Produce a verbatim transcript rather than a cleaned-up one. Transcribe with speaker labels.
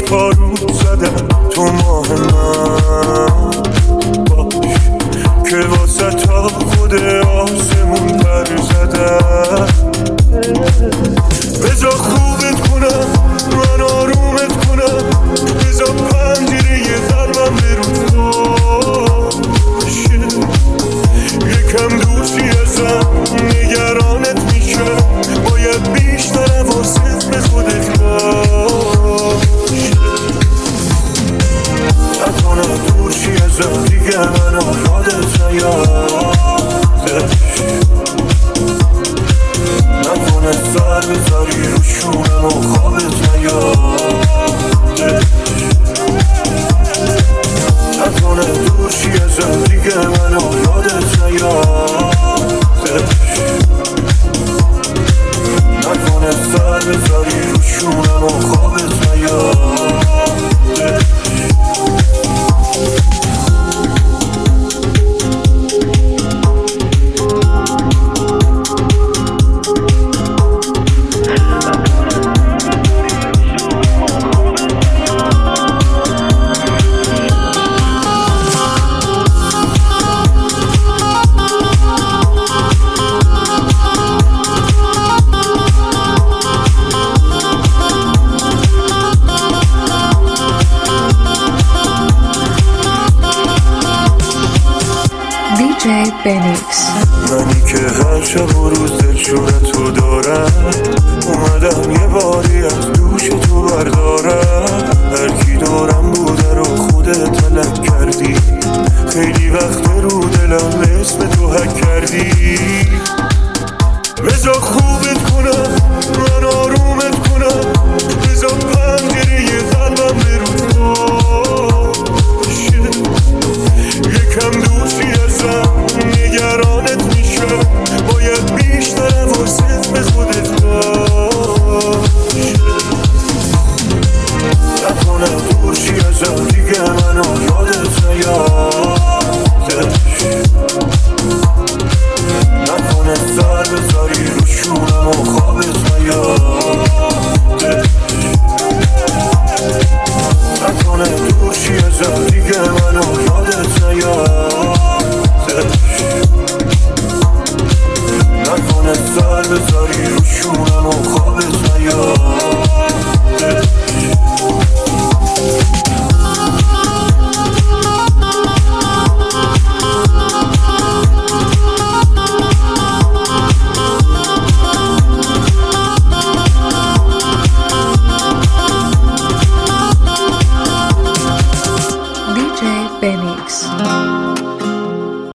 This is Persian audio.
Speaker 1: پارو زدم تو ماه من، باش که واسه تا خود آسمون پر زدم. بذار خوبت کنم من آرومت کنم، بذار پنجره یه قلبم برود باشه، یکم دور چی ازم نگرانت میشم، باید بیشتر حواست به خودت باشه. نکنه دور چی ازم دیگه منو یادت نیادش، نکنه سر بذاری رو شونم و خوابت نیادش، نکنه دور چی ازم دیگه منو یادت نیادش، نکنه سر بذاری رو شونم و خوابت نیادش.
Speaker 2: دی جی بنیکس.
Speaker 1: منی که هر شب و روز دلشورتو دارم، اومدم یه باری از دوش تو بردارم. هر کی دارم بوده رو خودت تلک کردی، خیلی وقت رو دلم اسم تو حک کردی. بذار